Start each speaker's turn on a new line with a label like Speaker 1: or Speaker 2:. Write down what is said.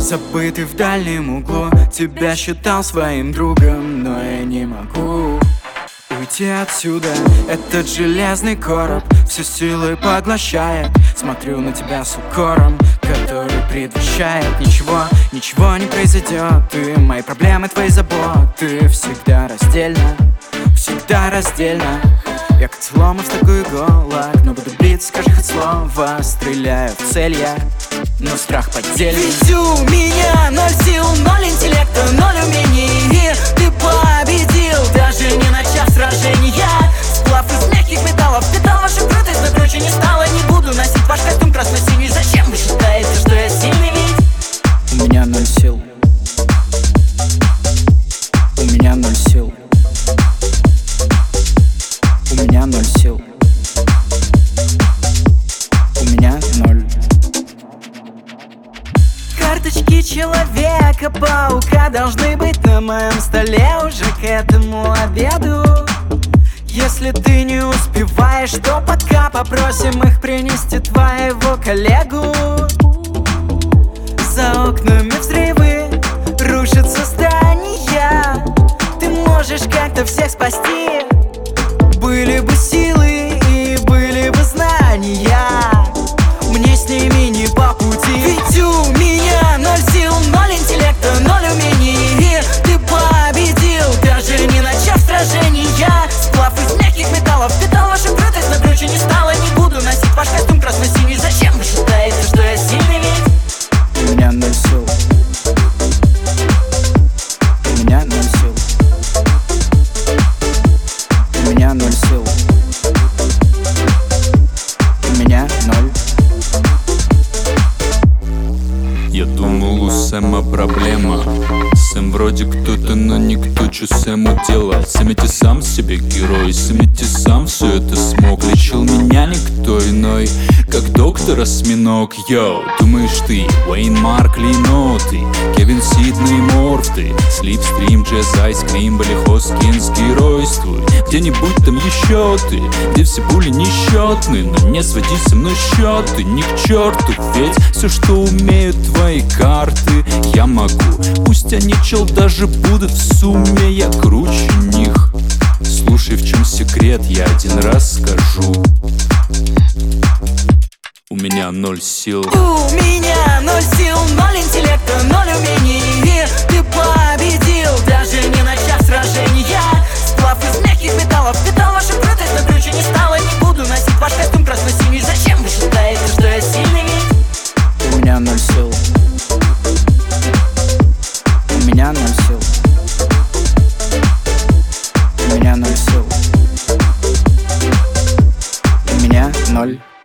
Speaker 1: Забытый в дальнем углу, тебя считал своим другом, но я не могу уйти отсюда. Этот железный короб всю силой поглощает. Смотрю на тебя с укором, который предвещает: ничего, ничего не произойдет. Ты мои проблемы, твои заботы. Всегда раздельно, всегда раздельно. Я как сломав в такой иголок, но буду биться, скажи хоть слово. Стреляю в цель я, но страх поддельный.
Speaker 2: Ведь у меня 0 сил, 0 интеллекта, 0 умений. Ты победил, даже не начав сражения. Сплав из мягких металлов впитал вашу крутость, но круче не стало. Не буду носить ваш костюм красно-синий. Зачем вы считаете, что я сильный? Ведь
Speaker 1: у меня 0 сил. У меня 0 сил. У меня 0 сил. У меня 0.
Speaker 2: Карточки Человека-паука должны быть на моем столе уже к этому обеду. Если ты не успеваешь, то пока попросим их принести твоего коллегу. За окнами взрывы, рушатся здания. Ты можешь как-то всех спасти. Были бы силы и были бы знания, мне с ними не по пути. Ведь у меня 0 сил, 0 интеллекта, 0 умений. Ты победил, даже не начав сражения. Сплав из мягких металлов впитал вашу крутость, но круче не стало. Не буду носить ваш костюм красно-синий. Зачем вы считаете, что я сильный? Ведь
Speaker 1: у меня 0 сил. У меня 0 сил. У меня 0 сил. У меня 0.
Speaker 3: Я думал, у Сэма проблема. Сэм вроде кто-то, но никто, чё Сэму делал. Сэм ведь и сам себе герой, Сэм ведь и сам все это смог. Лечил меня никто иной, как доктор Осьминог. Йоу, думаешь ты, Уэйн Маркли ноты, Кевин Сидней Морфты, Слипстрим, Джаз, Айскрим, Билли Хоскинс геройствуй. Где-нибудь там еще ты, где все пули несчетны. Но не своди со мной счеты, ни к черту. Ведь все, что умеют твои карты, я могу. Пусть они, чел, даже будут в сумме, я круче них. Слушай, в чем секрет, я один раз скажу. У меня 0 сил.
Speaker 2: У меня 0 сил, 0 интеллекта, 0 умений. Ты победил, даже не начав сражения. Сплав из мягких металлов впитал вашу крутость, но круче не стало. Не буду носить ваш костюм красно-синий. Зачем вы считаете, что я сильный? Ведь
Speaker 1: у меня 0 сил. У меня 0 сил. У меня 0 сил. У меня 0.